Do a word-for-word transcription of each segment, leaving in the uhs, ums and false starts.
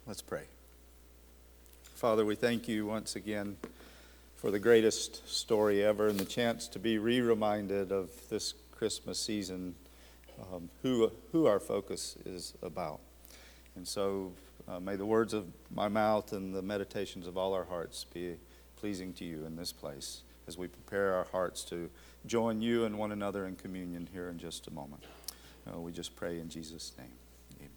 Let's pray. Father, we thank you once again for the greatest story ever and the chance to be re-reminded of this Christmas season, um, who, who our focus is about. And so uh, may the words of my mouth and the meditations of all our hearts be pleasing to you in this place as we prepare our hearts to join you and one another in communion here in just a moment. Uh, we just pray in Jesus' name. Amen.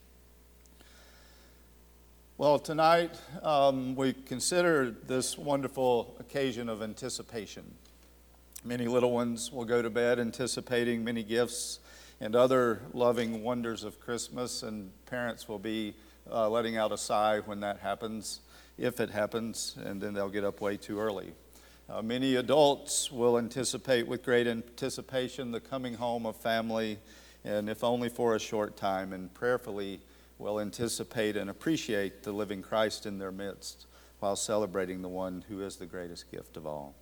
Well, tonight um, we consider this wonderful occasion of anticipation. Many little ones will go to bed anticipating many gifts and other loving wonders of Christmas, and parents will be uh, letting out a sigh when that happens, if it happens, and then they'll get up way too early. Uh, many adults will anticipate with great anticipation the coming home of family, and if only for a short time, and prayerfully will anticipate and appreciate the living Christ in their midst while celebrating the one who is the greatest gift of all.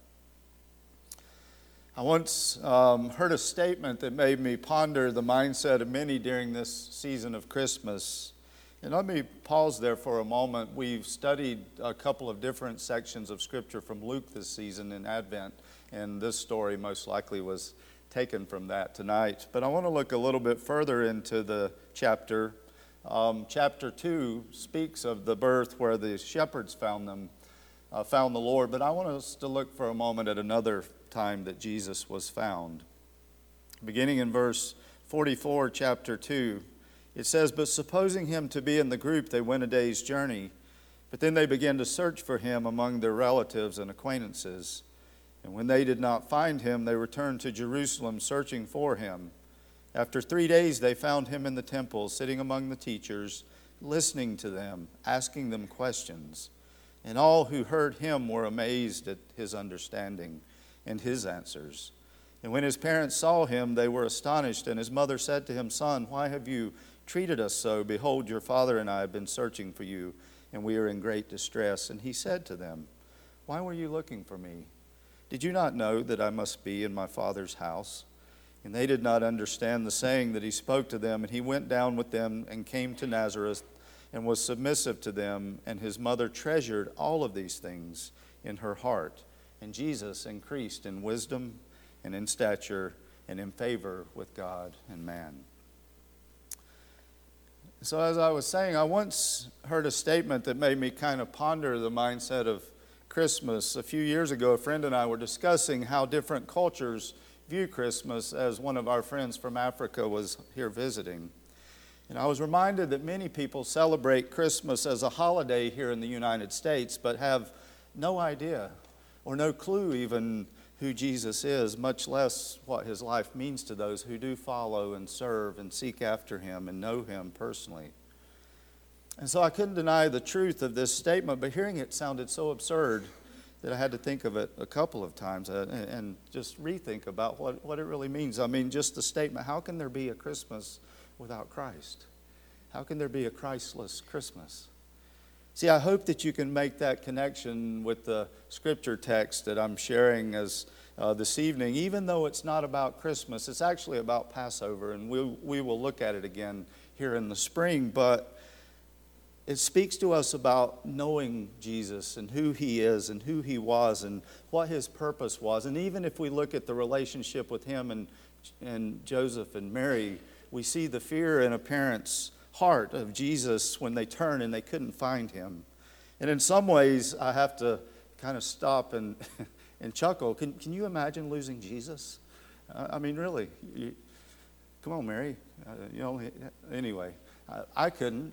I once um, heard a statement that made me ponder the mindset of many during this season of Christmas. And let me pause there for a moment. We've studied a couple of different sections of Scripture from Luke this season in Advent, and this story most likely was taken from that tonight. But I want to look a little bit further into the chapter. Um, chapter two speaks of the birth where the shepherds found them, uh, found the Lord. But I want us to look for a moment at another time that Jesus was found. Beginning in verse forty-four, chapter two, it says, "But supposing him to be in the group, they went a day's journey. But then they began to search for him among their relatives and acquaintances. And when they did not find him, they returned to Jerusalem searching for him. After three days they found him in the temple, sitting among the teachers, listening to them, asking them questions. And all who heard him were amazed at his understanding and his answers. And when his parents saw him, they were astonished. And his mother said to him, 'Son, why have you treated us so? Behold, your father and I have been searching for you, and we are in great distress.' And he said to them, 'Why were you looking for me? Did you not know that I must be in my Father's house?' And they did not understand the saying that he spoke to them. And he went down with them and came to Nazareth and was submissive to them. And his mother treasured all of these things in her heart. And Jesus increased in wisdom and in stature and in favor with God and man." So as I was saying, I once heard a statement that made me kind of ponder the mindset of Christmas. A few years ago, a friend and I were discussing how different cultures view Christmas, as one of our friends from Africa was here visiting. And I was reminded that many people celebrate Christmas as a holiday here in the United States, but have no idea or no clue even who Jesus is, much less what his life means to those who do follow and serve and seek after him and know him personally. And so I couldn't deny the truth of this statement, but hearing it sounded so absurd that I had to think of it a couple of times and, and just rethink about what, what it really means. I mean, just the statement, how can there be a Christmas without Christ? How can there be a Christless Christmas? See, I hope that you can make that connection with the scripture text that I'm sharing as uh, this evening. Even though it's not about Christmas, it's actually about Passover, and we we will look at it again here in the spring. But it speaks to us about knowing Jesus and who he is and who he was and what his purpose was. And even if we look at the relationship with him and and Joseph and Mary, we see the fear in a parent's heart of Jesus when they turned and they couldn't find him. And in some ways, I have to kind of stop and and chuckle. Can can you imagine losing Jesus? Uh, I mean, really? You, come on, Mary. Uh, you know. Anyway, I, I couldn't,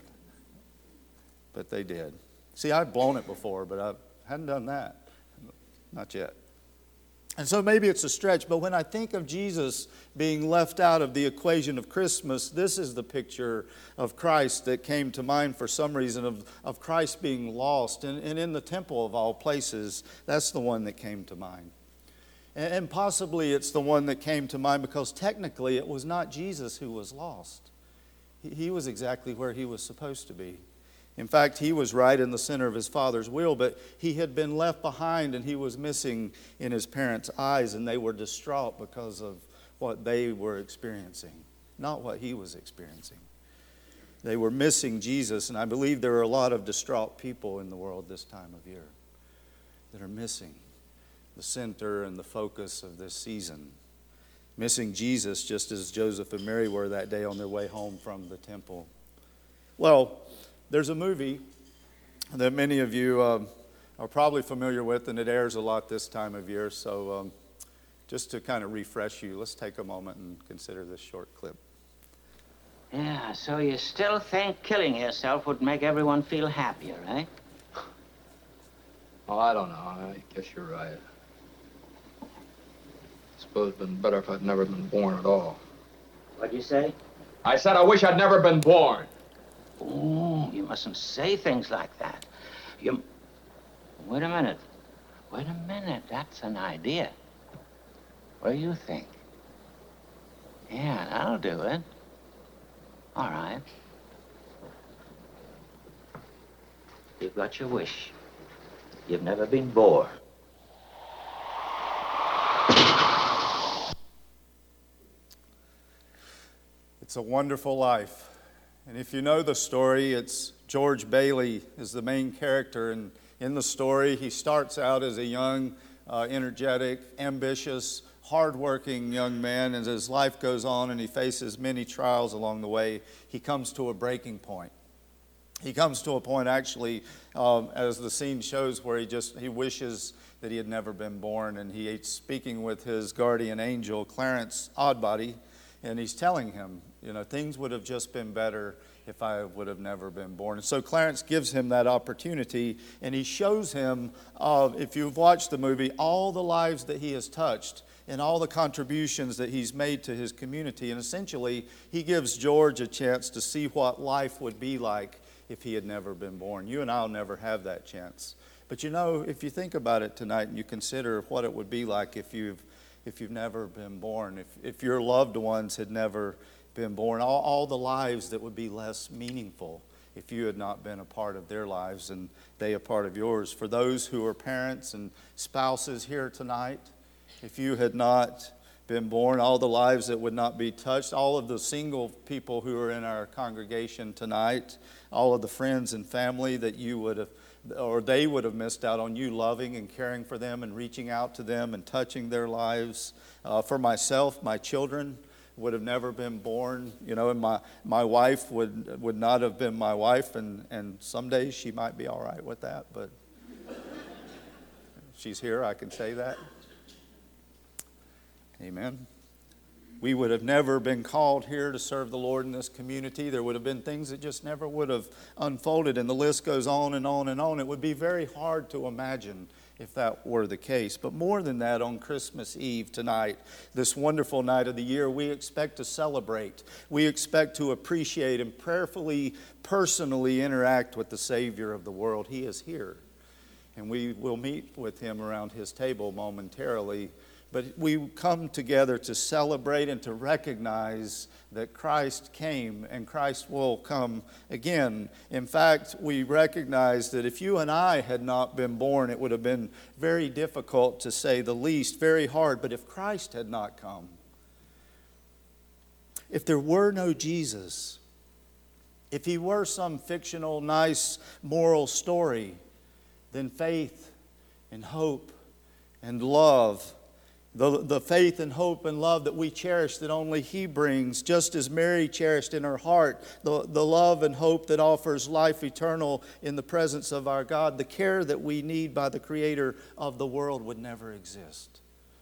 but they did. See, I've blown it before, but I hadn't done that. Not yet. And so maybe it's a stretch, but when I think of Jesus being left out of the equation of Christmas, this is the picture of Christ that came to mind for some reason, of, of Christ being lost. And, and in the temple of all places, that's the one that came to mind. And, and possibly it's the one that came to mind because technically it was not Jesus who was lost. He, he was exactly where he was supposed to be. In fact, he was right in the center of his Father's will, but he had been left behind and he was missing in his parents' eyes, and they were distraught because of what they were experiencing, not what he was experiencing. They were missing Jesus, and I believe there are a lot of distraught people in the world this time of year that are missing the center and the focus of this season. Missing Jesus just as Joseph and Mary were that day on their way home from the temple. Well, there's a movie that many of you um, are probably familiar with, and it airs a lot this time of year. So um, just to kind of refresh you, let's take a moment and consider this short clip. Yeah, so you still think killing yourself would make everyone feel happier, eh? Oh, I don't know. I guess you're right. I suppose it'd been better if I'd never been born at all. What'd you say? I said I wish I'd never been born. Oh, you mustn't say things like that. You... Wait a minute. Wait a minute. That's an idea. What do you think? Yeah, that'll do it. All right. You've got your wish. You've never been bored. It's a Wonderful Life. And if you know the story, it's George Bailey is the main character. And in the story, he starts out as a young, uh, energetic, ambitious, hardworking young man. And as life goes on and he faces many trials along the way, he comes to a breaking point. He comes to a point, actually, um, as the scene shows, where he just he wishes that he had never been born. And he's speaking with his guardian angel, Clarence Oddbody, and he's telling him, you know, things would have just been better if I would have never been born. And so Clarence gives him that opportunity, and he shows him, uh, if you've watched the movie, all the lives that he has touched and all the contributions that he's made to his community. And essentially, he gives George a chance to see what life would be like if he had never been born. You and I will never have that chance. But you know, if you think about it tonight and you consider what it would be like if you've if you've never been born, if, if your loved ones had never been born, all, all the lives that would be less meaningful if you had not been a part of their lives and they a part of yours. For those who are parents and spouses here tonight, if you had not been born, all the lives that would not be touched, all of the single people who are in our congregation tonight, all of the friends and family that you would have, or they would have missed out on you loving and caring for them and reaching out to them and touching their lives. Uh, for myself, my children would have never been born, you know, and my, my wife would would not have been my wife, and, and some days she might be all right with that, but she's here, I can say that. Amen. We would have never been called here to serve the Lord in this community. There would have been things that just never would have unfolded, and the list goes on and on and on. It would be very hard to imagine if that were the case. But more than that, on Christmas Eve tonight, this wonderful night of the year, we expect to celebrate. We expect to appreciate and prayerfully, personally interact with the Savior of the world. He is here, and we will meet with Him around His table momentarily. But we come together to celebrate and to recognize that Christ came and Christ will come again. In fact, we recognize that if you and I had not been born, it would have been very difficult, to say the least, very hard. But if Christ had not come, if there were no Jesus, if He were some fictional, nice, moral story, then faith and hope and love, The, the faith and hope and love that we cherish that only He brings, just as Mary cherished in her heart, the, the love and hope that offers life eternal in the presence of our God, the care that we need by the Creator of the world would never exist.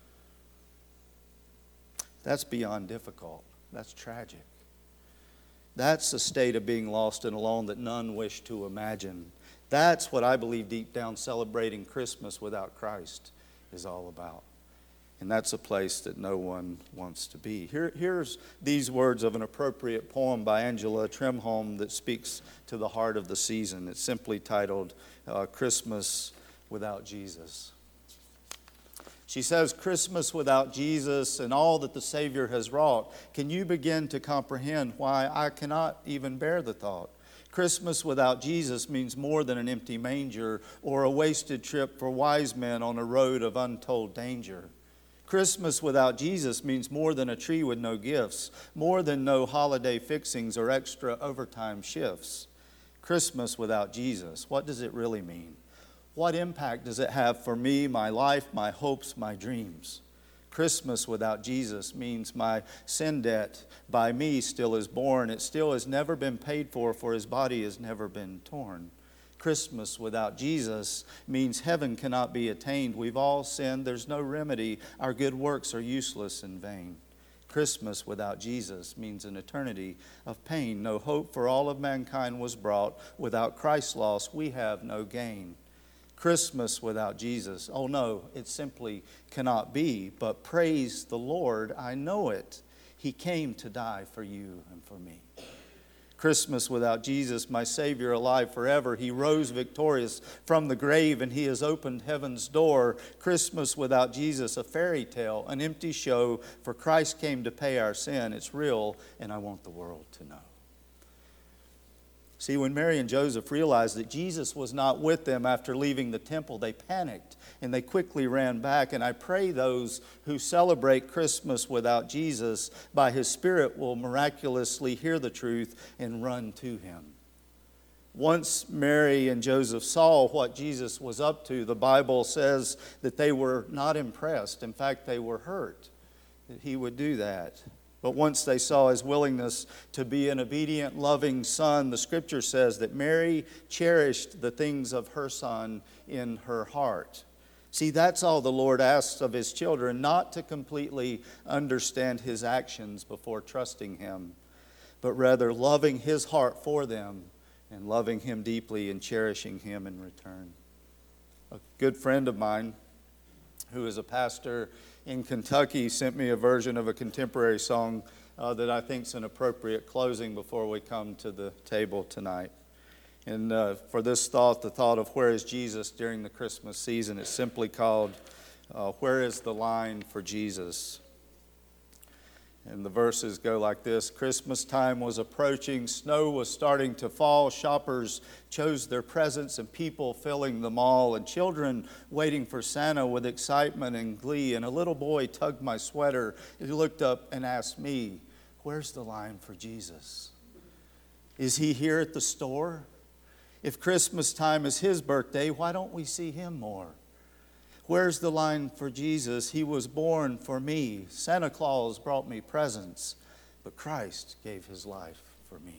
That's beyond difficult. That's tragic. That's a state of being lost and alone that none wish to imagine. That's what I believe deep down celebrating Christmas without Christ is all about. And that's a place that no one wants to be. Here, here's these words of an appropriate poem by Angela Trimholm that speaks to the heart of the season. It's simply titled, uh, Christmas Without Jesus. She says, Christmas without Jesus and all that the Savior has wrought, can you begin to comprehend why I cannot even bear the thought? Christmas without Jesus means more than an empty manger or a wasted trip for wise men on a road of untold danger. Christmas without Jesus means more than a tree with no gifts, more than no holiday fixings or extra overtime shifts. Christmas without Jesus, what does it really mean? What impact does it have for me, my life, my hopes, my dreams? Christmas without Jesus means my sin debt by me still is borne. It still has never been paid for, for his body has never been torn. Christmas without Jesus means heaven cannot be attained. We've all sinned. There's no remedy. Our good works are useless and vain. Christmas without Jesus means an eternity of pain. No hope for all of mankind was brought. Without Christ's loss, we have no gain. Christmas without Jesus, oh no, it simply cannot be. But praise the Lord, I know it. He came to die for you and for me. Christmas without Jesus, my Savior alive forever. He rose victorious from the grave and he has opened heaven's door. Christmas without Jesus, a fairy tale, an empty show, for Christ came to pay our sin. It's real and I want the world to know. See, when Mary and Joseph realized that Jesus was not with them after leaving the temple, they panicked and they quickly ran back. And I pray those who celebrate Christmas without Jesus, by his Spirit, will miraculously hear the truth and run to him. Once Mary and Joseph saw what Jesus was up to, the Bible says that they were not impressed. In fact, they were hurt that he would do that. But once they saw his willingness to be an obedient, loving son, the Scripture says that Mary cherished the things of her son in her heart. See, that's all the Lord asks of his children, not to completely understand his actions before trusting him, but rather loving his heart for them and loving him deeply and cherishing him in return. A good friend of mine who is a pastor in Kentucky sent me a version of a contemporary song uh, that I think is an appropriate closing before we come to the table tonight. And uh, for this thought, the thought of where is Jesus during the Christmas season, it's simply called, uh, Where is the Line for Jesus? And the verses go like this. Christmas time was approaching. Snow was starting to fall. Shoppers chose their presents and people filling the mall. And children waiting for Santa with excitement and glee. And a little boy tugged my sweater. He looked up and asked me, where's the line for Jesus? Is he here at the store? If Christmas time is his birthday, why don't we see him more? Where's the line for Jesus? He was born for me. Santa Claus brought me presents, but Christ gave his life for me.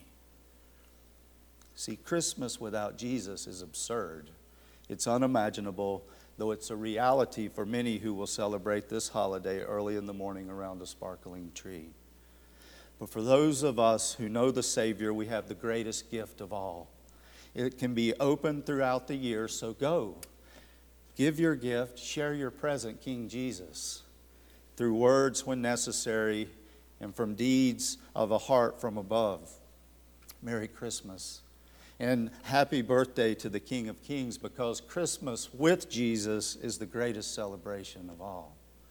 See, Christmas without Jesus is absurd. It's unimaginable, though it's a reality for many who will celebrate this holiday early in the morning around a sparkling tree. But for those of us who know the Savior, we have the greatest gift of all. It can be open throughout the year, so go. Give your gift, share your present, King Jesus, through words when necessary and from deeds of a heart from above. Merry Christmas and happy birthday to the King of Kings, because Christmas with Jesus is the greatest celebration of all.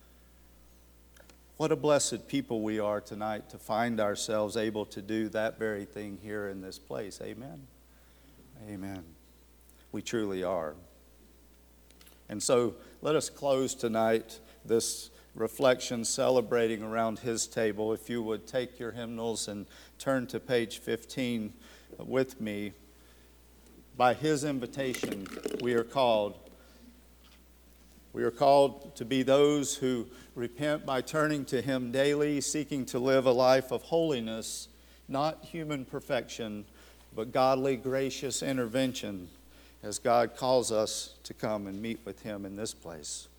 What a blessed people we are tonight to find ourselves able to do that very thing here in this place. Amen. Amen. We truly are. And so let us close tonight this reflection celebrating around his table. If you would take your hymnals and turn to page fifteen with me. By his invitation, we are called. We are called to be those who repent by turning to him daily, seeking to live a life of holiness, not human perfection, but godly, gracious intervention, as God calls us to come and meet with him in this place.